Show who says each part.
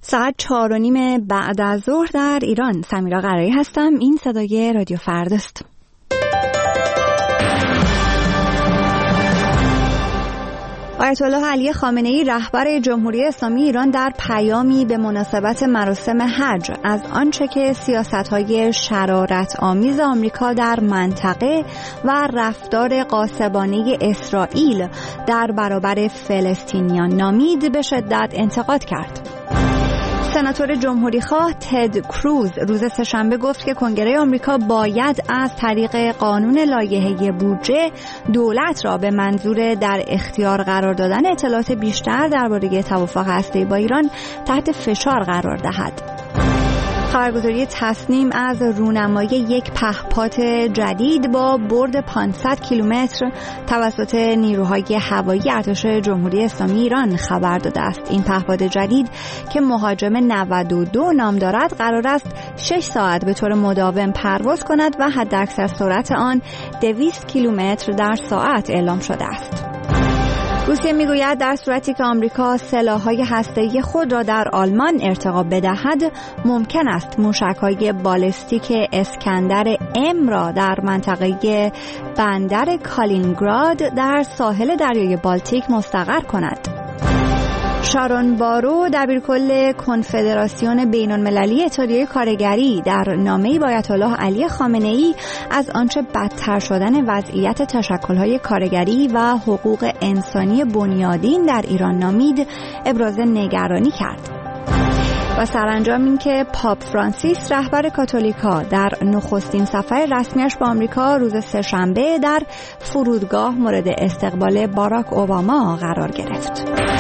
Speaker 1: ساعت 4:30 بعد از ظهر در ایران. سمیرا قرایی هستم. این صدای رادیو فرداست. آیت الله علی خامنه‌ای رهبر جمهوری اسلامی ایران در پیامی به مناسبت مراسم حج از آنچه که سیاست‌های شرارت‌آمیز آمریکا در منطقه و رفتار غاصبانه اسرائیل در برابر فلسطینیان نامید به شدت انتقاد کرد. سناتور جمهوریخواه تد کروز روز سه‌شنبه گفت که کنگره آمریکا باید از طریق قانون لایحه بودجه دولت را به منظور در اختیار قرار دادن اطلاعات بیشتر درباره توافق هسته‌ای با ایران تحت فشار قرار دهد. خبرگزاری تصنیم از رونمایی یک پهپاد جدید با برد 500 کیلومتر توسط نیروهای هوایی ارتش جمهوری اسلامی ایران خبر داده است. این پهپاد جدید که مهاجم 92 نام دارد قرار است 6 ساعت به طور مداوم پرواز کند و حداکثر سرعت آن 200 کیلومتر در ساعت اعلام شده است. روسیه میگوید در صورتی که آمریکا سلاح‌های هسته‌ای خود را در آلمان ارتقا بدهد، ممکن است موشک‌های بالستیک اسکندر ام را در منطقه بندر کالینینگراد در ساحل دریای بالتیک مستقر کند. شارون بارو دبیرکل کنفدراسیون بین‌المللی اتحادیه کارگری در نامه‌ای با آیت الله علی خامنه‌ای از آنچه بدتر شدن وضعیت تشکل‌های کارگری و حقوق انسانی بنیادین در ایران نامید ابراز نگرانی کرد. و سرانجام این که پاپ فرانسیس رهبر کاتولیکا در نخستین سفر رسمیش به آمریکا روز سه‌شنبه در فرودگاه مورد استقبال باراک اوباما قرار گرفت.